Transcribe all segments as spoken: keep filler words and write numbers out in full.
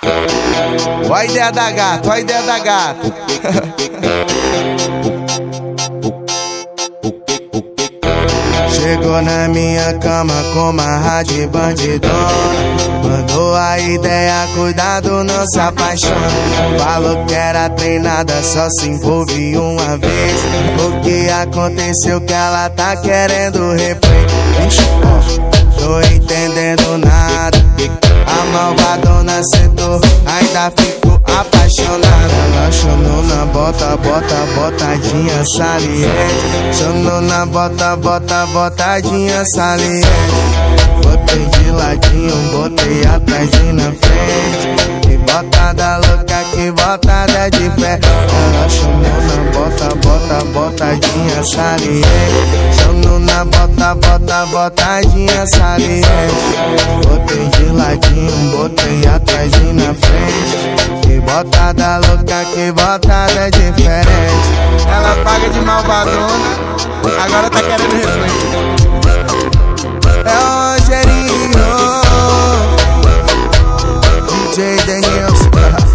Ó a ideia da gata, ó a ideia da gata. Chegou na minha cama com uma rádio bandidona. Mandou a ideia, cuidado, não se apaixona. Falou que era treinada, só se envolve uma vez. O que aconteceu que ela tá querendo replay? Tô entendendo nada. A malvadona sentou, ainda ficou apaixonada. Ela chamou na bota, bota, botadinha saliente. Chamou na bota, bota, botadinha saliente. Botei de ladinho, botei atrás e na frente. Que botada louca, que botada de fé. Ela chamou na bota, bota, botadinha saliente. Chamou na bota, bota, botadinha saliente. Botei de ladinho, botei atrás e na frente. Que botada louca, que botada diferente. Ela paga de malvadona, agora tá querendo replay. É o Rogerinho, D J Denilson.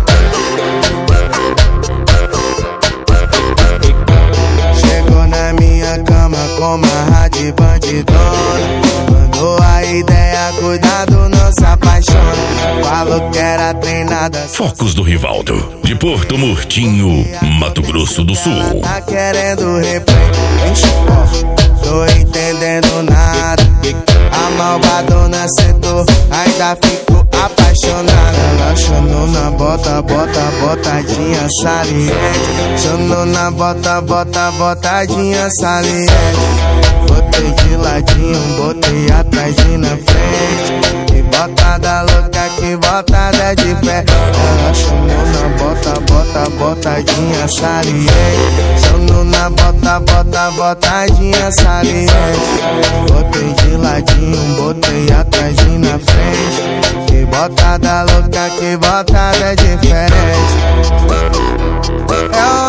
Chegou na minha cama com uma rádio bandidona. Mandou a ideia, cuidado, não se apaixona. Falou que era treinada. Focos do Rivaldo, de Porto Murtinho, Mato Grosso do Sul. Tá querendo replay. Tô entendendo nada. A malvadona sentou, ainda ficou apaixonada. Ela chamou na bota, bota, botadinha saliente. Chamou na bota, bota, botadinha saliente. Botei de ladinho, botei atrás e na frente. Que botada louca, que botada de fé. Ela chamou na bota, bota, botadinha saliente. Chamou na bota, bota, botadinha saliente. Botei de ladinho, botei atrás e na frente. Que botada louca, que botada diferente. É